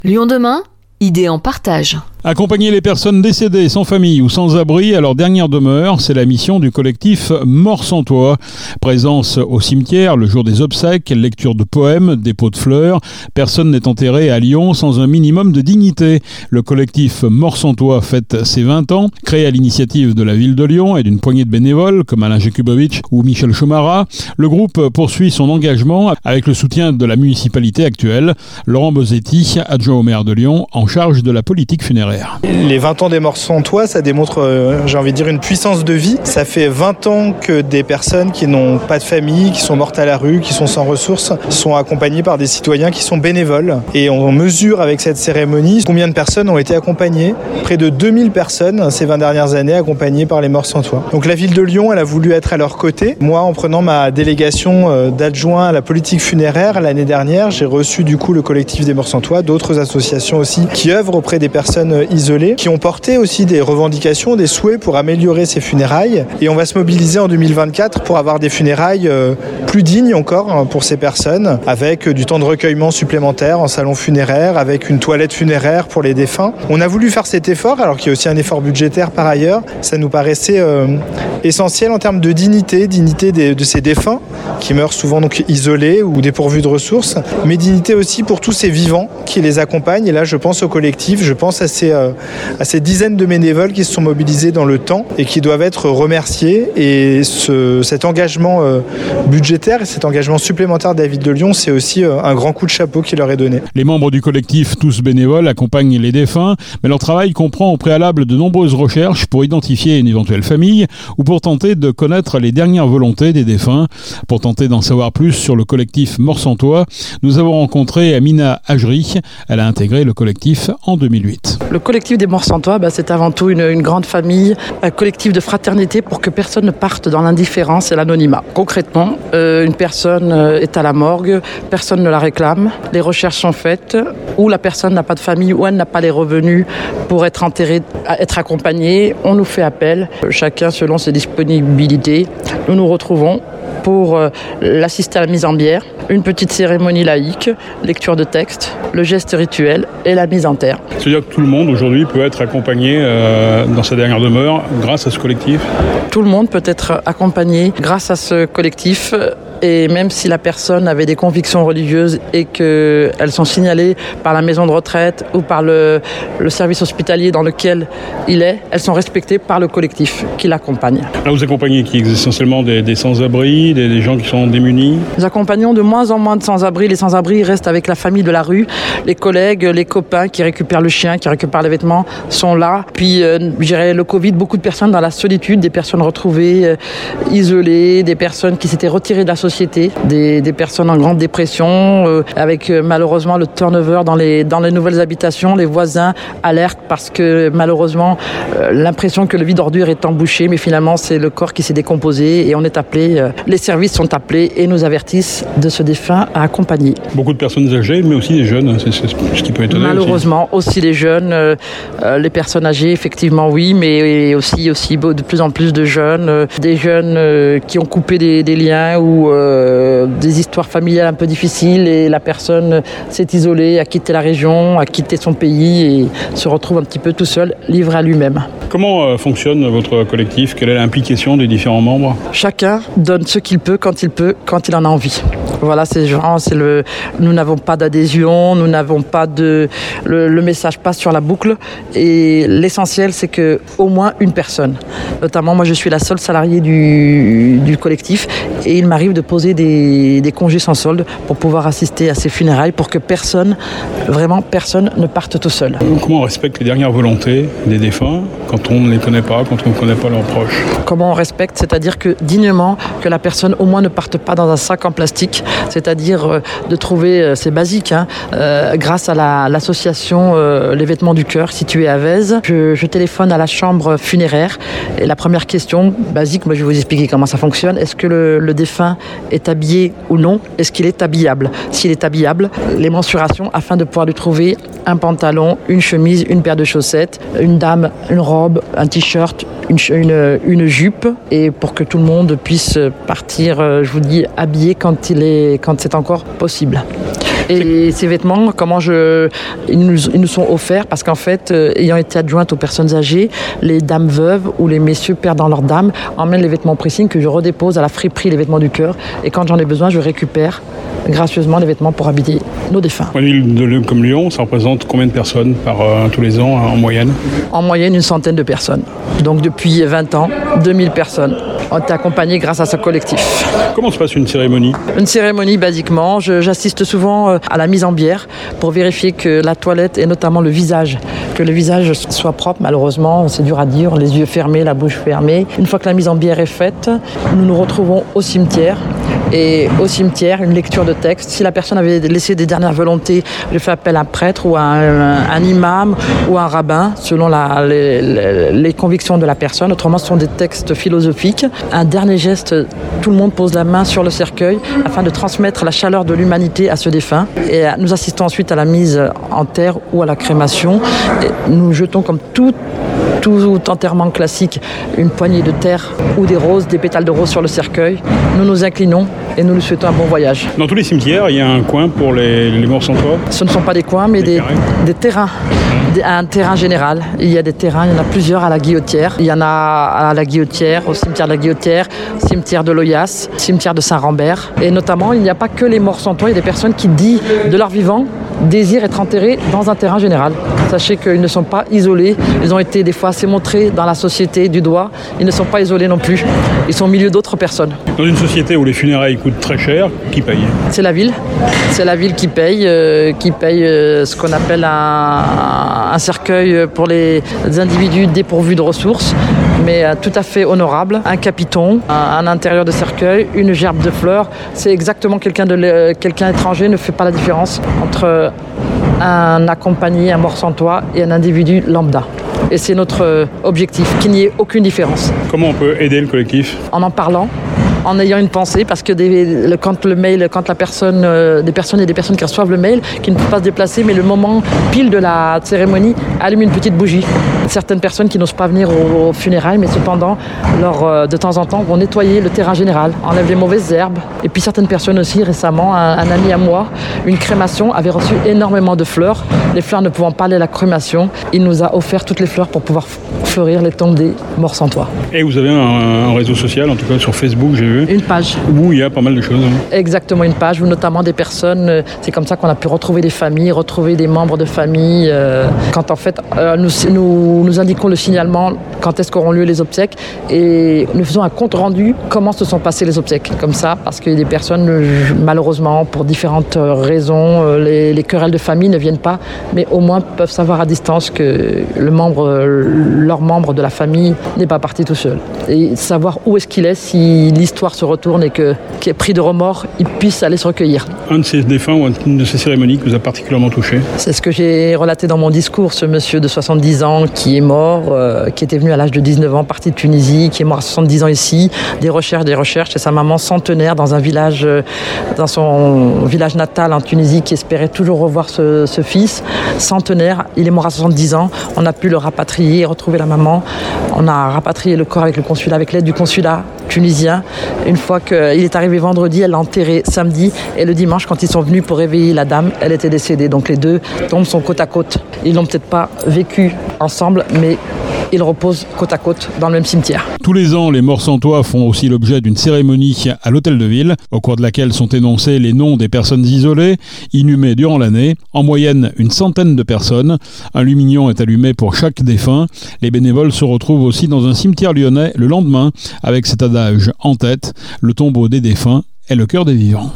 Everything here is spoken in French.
Lyon demain, idées en partage. Accompagner les personnes décédées sans famille ou sans abri à leur dernière demeure, c'est la mission du collectif Mort sans toit. Présence au cimetière le jour des obsèques, lecture de poèmes, dépôt de fleurs. Personne n'est enterré à Lyon sans un minimum de dignité. Le collectif Mort sans toit fête ses 20 ans. Créé à l'initiative de la ville de Lyon et d'une poignée de bénévoles comme Alain Jakubowicz ou Michel Chomara, le groupe poursuit son engagement avec le soutien de la municipalité actuelle. Laurent Bosetti, adjoint au maire de Lyon, en charge de la politique funéraire. Les 20 ans des Morts sans toit, ça démontre, j'ai envie de dire, une puissance de vie. Ça fait 20 ans que des personnes qui n'ont pas de famille, qui sont mortes à la rue, qui sont sans ressources, sont accompagnées par des citoyens qui sont bénévoles. Et on mesure avec cette cérémonie combien de personnes ont été accompagnées. Près de 2000 personnes ces 20 dernières années accompagnées par les Morts sans toit. Donc la ville de Lyon, elle a voulu être à leur côté. Moi, en prenant ma délégation d'adjoint à la politique funéraire l'année dernière, j'ai reçu du coup le collectif des Morts sans toit, d'autres associations aussi qui œuvrent auprès des personnes isolés, qui ont porté aussi des revendications, des souhaits pour améliorer ces funérailles. Et on va se mobiliser en 2024 pour avoir des funérailles plus dignes encore pour ces personnes, avec du temps de recueillement supplémentaire en salon funéraire, avec une toilette funéraire pour les défunts. On a voulu faire cet effort, alors qu'il y a aussi un effort budgétaire par ailleurs. Ça nous paraissait essentiel en termes de dignité de ces défunts, qui meurent souvent donc isolés ou dépourvus de ressources, mais dignité aussi pour tous ces vivants qui les accompagnent. Et là, je pense au collectif, je pense à ces dizaines de bénévoles qui se sont mobilisés dans le temps et qui doivent être remerciés. Et cet engagement budgétaire et cet engagement supplémentaire de la ville de Lyon, c'est aussi un grand coup de chapeau qui leur est donné. Les membres du collectif, tous bénévoles, accompagnent les défunts, mais leur travail comprend au préalable de nombreuses recherches pour identifier une éventuelle famille ou pour tenter de connaître les dernières volontés des défunts. Pour tenter d'en savoir plus sur le collectif Mort sans toit, nous avons rencontré Amina Ajri. Elle a intégré le collectif en 2008. Le collectif des Morts sans toit, c'est avant tout une grande famille, un collectif de fraternité pour que personne ne parte dans l'indifférence et l'anonymat. Concrètement, une personne est à la morgue, personne ne la réclame, les recherches sont faites, ou la personne n'a pas de famille, ou elle n'a pas les revenus pour être enterrée, être accompagnée. On nous fait appel, chacun selon ses disponibilités. Nous nous retrouvons pour l'assister à la mise en bière, une petite cérémonie laïque, lecture de texte, le geste rituel et la mise en terre. C'est-à-dire que tout le monde aujourd'hui peut être accompagné dans sa dernière demeure grâce à ce collectif ? Tout le monde peut être accompagné grâce à ce collectif. Et même si la personne avait des convictions religieuses et qu'elles sont signalées par la maison de retraite ou par le service hospitalier dans lequel il est, elles sont respectées par le collectif qui l'accompagne. Là, vous accompagnez qui ? Essentiellement des sans-abri, des gens qui sont démunis ? Nous accompagnons de moins en moins de sans-abri. Les sans-abri restent avec la famille de la rue. Les collègues, les copains qui récupèrent le chien, qui récupèrent les vêtements sont là. Puis, je dirais, le Covid, beaucoup de personnes dans la solitude, des personnes retrouvées, isolées, des personnes qui s'étaient retirées de la société, des personnes en grande dépression, avec malheureusement le turnover dans les nouvelles habitations, les voisins alertent parce que malheureusement l'impression que le vide ordure est embouché, mais finalement c'est le corps qui s'est décomposé et on est appelé, les services sont appelés et nous avertissent de ce défunt à accompagner. Beaucoup de personnes âgées, mais aussi des jeunes, c'est ce qui peut étonner. Malheureusement, aussi les jeunes, les personnes âgées, effectivement oui, mais aussi de plus en plus de jeunes, des jeunes qui ont coupé des liens ou des histoires familiales un peu difficiles et la personne s'est isolée, a quitté la région, a quitté son pays et se retrouve un petit peu tout seul, livré à lui-même. Comment fonctionne votre collectif ? Quelle est l'implication des différents membres ? Chacun donne ce qu'il peut, quand il en a envie. Voilà, nous n'avons pas d'adhésion, nous n'avons pas le message passe sur la boucle et l'essentiel c'est que au moins une personne, notamment moi je suis la seule salariée du collectif et il m'arrive de poser des congés sans solde pour pouvoir assister à ces funérailles pour que personne ne parte tout seul. Comment on respecte les dernières volontés des défunts quand on ne les connaît pas, quand on ne connaît pas leurs proches ? Comment on respecte ? C'est-à-dire que dignement, que la personne au moins ne parte pas dans un sac en plastique, c'est-à-dire de trouver, c'est basique, grâce à l'association Les Vêtements du Cœur située à Vèze, je téléphone à la chambre funéraire et la première question basique, moi je vais vous expliquer comment ça fonctionne, est-ce que le défunt est habillé ou non, est-ce qu'il est habillable ? S'il est habillable, les mensurations afin de pouvoir lui trouver un pantalon, une chemise, une paire de chaussettes, une dame, une robe, un t-shirt, une jupe, et pour que tout le monde puisse partir, je vous dis, habillé quand c'est encore possible. Et ces vêtements, ils nous sont offerts parce qu'en fait, ayant été adjointe aux personnes âgées, les dames veuves ou les messieurs perdant leurs dames emmènent les vêtements pressing que je redépose à la friperie Les Vêtements du Cœur. Et quand j'en ai besoin, je récupère gracieusement les vêtements pour habiller nos défunts. Une ville comme Lyon, ça représente combien de personnes tous les ans en moyenne ? En moyenne, une centaine de personnes. Donc depuis 20 ans, 2000 personnes ont été accompagnées grâce à ce collectif. Comment se passe une cérémonie ? Une cérémonie, basiquement, j'assiste souvent à la mise en bière pour vérifier que la toilette et notamment le visage soit propre. Malheureusement, c'est dur à dire, les yeux fermés, la bouche fermée. Une fois que la mise en bière est faite, nous nous retrouvons au cimetière. Et au cimetière, une lecture de texte. Si la personne avait laissé des dernières volontés, je fais appel à un prêtre ou à un imam ou à un rabbin, selon les convictions de la personne. Autrement, ce sont des textes philosophiques. Un dernier geste, tout le monde pose la main sur le cercueil afin de transmettre la chaleur de l'humanité à ce défunt. Et nous assistons ensuite à la mise en terre ou à la crémation. Et nous jetons comme tout enterrement classique, une poignée de terre ou des roses, des pétales de rose sur le cercueil. Nous nous inclinons et nous lui souhaitons un bon voyage. Dans tous les cimetières, il y a un coin pour les morts sans toit ? Ce ne sont pas des coins, mais des terrains. Un terrain général. Il y a des terrains, il y en a plusieurs à la Guillotière. Il y en a à la Guillotière, au cimetière de la Guillotière, cimetière de Loyasse, cimetière de Saint-Rambert. Et notamment, il n'y a pas que les morts sans toit, il y a des personnes qui, de leur vivant, désirent être enterrés dans un terrain général. Sachez qu'ils ne sont pas isolés. Ils ont été des fois assez montrés dans la société du doigt. Ils ne sont pas isolés non plus. Ils sont au milieu d'autres personnes. Dans une société où les funérailles coûtent très cher, qui paye ? C'est la ville. C'est la ville qui paye ce qu'on appelle un cercueil pour les individus dépourvus de ressources, mais tout à fait honorable. Un capiton, un intérieur de cercueil, une gerbe de fleurs. C'est exactement quelqu'un étranger ne fait pas la différence entre un accompagné, un mort sans toit et un individu lambda. Et c'est notre objectif, qu'il n'y ait aucune différence. Comment on peut aider le collectif ? En parlant, en ayant une pensée, parce que quand la personne, des personnes qui reçoivent le mail, qui ne peuvent pas se déplacer, mais le moment pile de la cérémonie, allument une petite bougie. Certaines personnes qui n'osent pas venir aux funérailles, mais cependant, de temps en temps, vont nettoyer le terrain général, enlèvent les mauvaises herbes. Et puis certaines personnes aussi, récemment, un ami à moi, une crémation, avait reçu énormément de fleurs. Les fleurs ne pouvant pas aller à la crémation, il nous a offert toutes les fleurs pour pouvoir fleurir les tombes des morts sans toit. Et vous avez un réseau social, en tout cas sur Facebook, j'ai vu. Une page. Où il y a pas mal de choses. Exactement, une page où notamment des personnes, c'est comme ça qu'on a pu retrouver des familles, retrouver des membres de famille. Quand en fait, nous indiquons le signalement, quand est-ce qu'auront lieu les obsèques, et nous faisons un compte rendu, comment se sont passées les obsèques. Comme ça, parce que des personnes, malheureusement, pour différentes raisons, les querelles de famille ne viennent pas, mais au moins peuvent savoir à distance que leur membre de la famille n'est pas parti tout seul. Et savoir où est-ce qu'il est, si l'histoire se retourne et qu'il est pris de remords, il puisse aller se recueillir. Un de ces défunts ou une de ces cérémonies qui vous a particulièrement touché ? C'est ce que j'ai relaté dans mon discours, ce monsieur de 70 ans qui est mort, qui était venu à l'âge de 19 ans, parti de Tunisie, qui est mort à 70 ans ici, des recherches, c'est sa maman centenaire dans son village natal en Tunisie, qui espérait toujours revoir ce fils centenaire. Il est mort à 70 ans, on a pu le rapatrier, retrouver la maman, on a rapatrié le corps avec le consulat, avec l'aide du consulat tunisien. Une fois qu'il est arrivé vendredi, elle l'a enterré samedi, et le dimanche, quand ils sont venus pour réveiller la dame, elle était décédée. Donc les deux tombes sont côte à côte. Ils n'ont peut-être pas vécu ensemble, mais ils reposent côte à côte dans le même cimetière. Tous les ans, les morts sans toit font aussi l'objet d'une cérémonie à l'hôtel de ville, au cours de laquelle sont énoncés les noms des personnes isolées, inhumées durant l'année. En moyenne, une centaine de personnes. Un lumignon est allumé pour chaque défunt. Les bénévoles se retrouvent aussi dans un cimetière lyonnais le lendemain, avec cet adage en tête: le tombeau des défunts est le cœur des vivants.